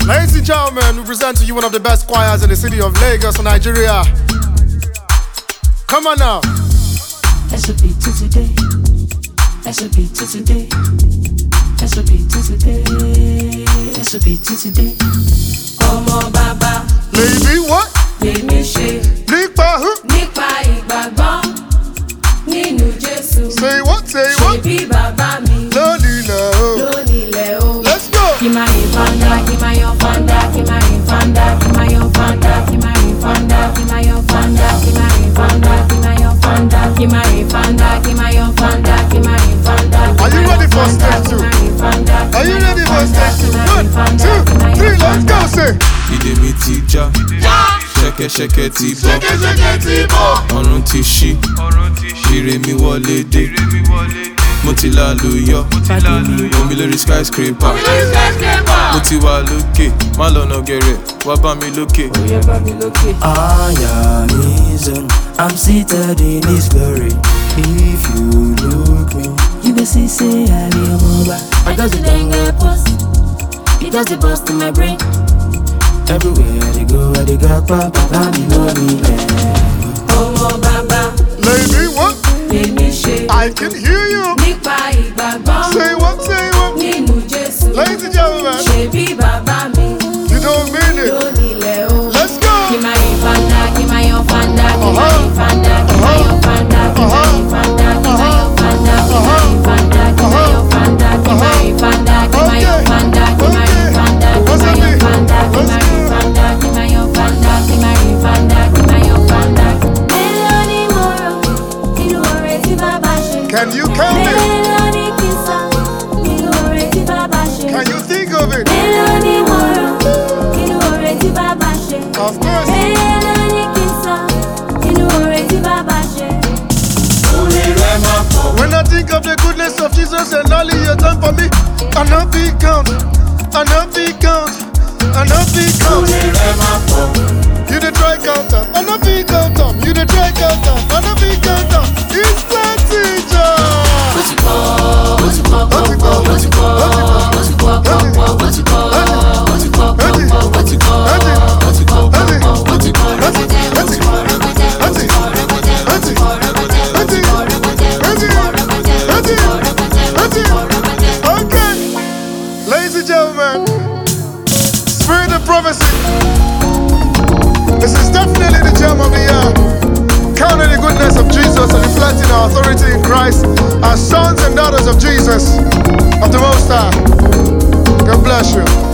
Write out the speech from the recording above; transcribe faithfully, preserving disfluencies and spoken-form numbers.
Ladies and gentlemen, we present to you one of the best choirs in the city of Lagos, Nigeria. Come on now. S O P to today. S O P to today. S O P to today. S O P to today. Ọmọ bàbá. Lady what? Lèmi ṣe. Nípa who? Nípa ìgbàgbọ́ nínú Jésù. Say what? Say what? Ṣebí bàbá mi. Lónìlẹ̀ o. Lónìlẹ̀ o. Let's go. Kí máa yin fanda, kí máa yan fanda, kí máa yin fanda, kí máa yan fanda, kí máa yin fanda, kí máa yan fanda, kí máa yin fanda, kí máa yan fanda, kí máa yin fanda, kí máa yan fanda, kí máa yin fanda. Are you ready for stage two? Are you ready for stage two? One, two, three, let's go, say. Ìdè mi ti já, ṣẹ̀kẹ̀ṣẹ̀kẹ̀ ti bọ́, Ṣẹ̀kẹ̀ṣẹ̀kẹ̀ ti bọ́. ọ̀run ti ṣí, ire mi wọlé dé. Mo ti lálùyọ, omi lórí skyscraper. Mo ti wà lókè, má lọ́nà gẹ̀rẹ̀, wá bá mi lókè. I am his own, I'm seated in his glory. If you look me, you will see say I be a mobile. I just the dengue post, it does the bust in my brain. Everywhere they go, I they got papa, me know me. Ọmọ bàbá. Lady what? Lèmi ṣe. I can hear you. Nípa ìgbàgbọ́ Say what? Say what? nínú Jésù. Ladies and gentlemen, Ṣebí bàbá mi. you don't mean it. Lónìlẹ̀ o. Let's go. Kí máa yin fanda, kí máa yan fanda, kí máa yin fanda, kí máa yan fanda, kí máa yin fanda, kí máa yan fanda, kí máa yin fanda, kí máa yan fanda, kí máa yin fanda, kí máa yan fanda, kí máa yin fanda, kí máa yan fanda, kí máa yin fanda, kí máa yan fanda, kí máa yin fanda, kí máa yan fanda. Mélòó ni mo rò nínú oore tí bàbá ṣe? Can you count it? Mélòó ni kí n sọ nínú oore tí bàbá ṣe? Can you think of it? Mélòó ni mo rò nínú oore tí bàbá ṣe? Of course. Mélòó ni kí n sọ nínú oore tí bàbá ṣe? When I think of the goodness of Jesus and all he has done for me, I know be count, I know be count, I know be count. You the try counter, I know be counter. You the try counter, I know be counter. It's plenty joy. What's it called? What's it called? What's it called? What's it called? What's it called? What's it called? What's it called? What's it called? What's it called? What's it called? What's it? What's it? What's it? What's it? Okay, ladies and gentlemen, Spirit of Prophecy. This is definitely the gem of the year. Counting the goodness of Jesus and reflecting our authority in Christ as sons and daughters of Jesus, of the Most High. God bless you.